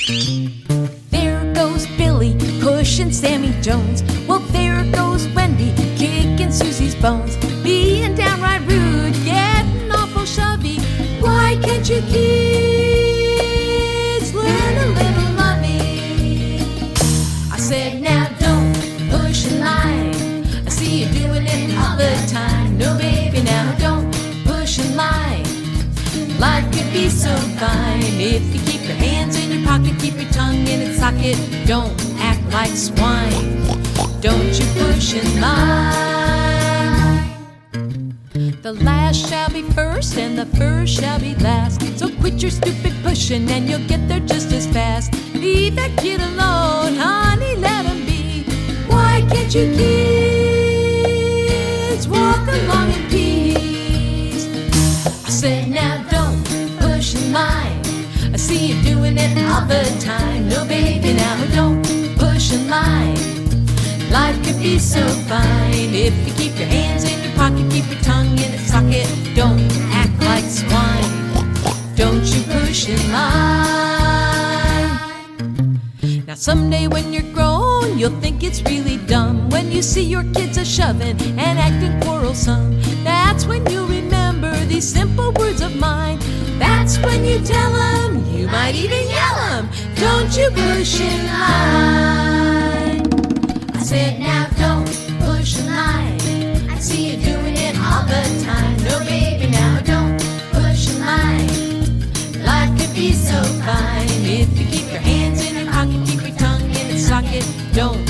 There goes Billy pushing Sammy Jones. Well, there goes Wendy kicking Susie's bones. Being downright rude, getting awful shovey. Why can't you kids learn a little loving? I said, now don't push a line. I see you doing it all the time. No, baby, now don't push a line. Life could be so fine if you keep your hands in your pocket, keep your tongue in its socket. Don't act like swine. Don't you push in line. The last shall be first and the first shall be last. So quit your stupid pushing and you'll get there just as fast. Leave that kid alone, honey, let him be. Why can't you kids walk along in peace? I said, now don't push in line. I see you doing it all the time. No, baby, now don't push in line. Life could be so fine if you keep your hands in your pocket, keep your tongue in its socket. Don't act like swine. Don't you push in line. Now someday when you're grown, you'll think it's really dumb when you see your kids a-shoving and acting quarrelsome. That's when you remember these simple words of mine. That's when you tell them, you might even yell them, don't you push in line. I said, now don't push in line. I see you doing it all the time. No, baby, now don't push in line. Life could be so fine if you keep your hands in your pocket, keep your tongue in its socket. Don't